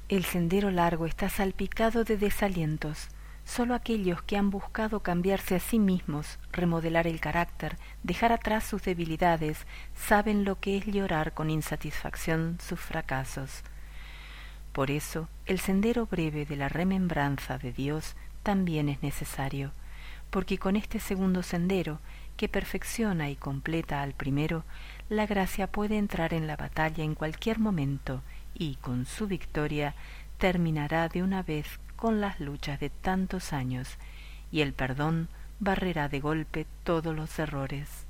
El sendero largo está salpicado de desalientos. Solo aquellos que han buscado cambiarse a sí mismos, remodelar el carácter, dejar atrás sus debilidades, saben lo que es llorar con insatisfacción sus fracasos. Por eso, el sendero breve de la remembranza de Dios también es necesario, porque con este segundo sendero, que perfecciona y completa al primero, la gracia puede entrar en la batalla en cualquier momento y, con su victoria, terminará de una vez con las luchas de tantos años, y el perdón barrerá de golpe todos los errores.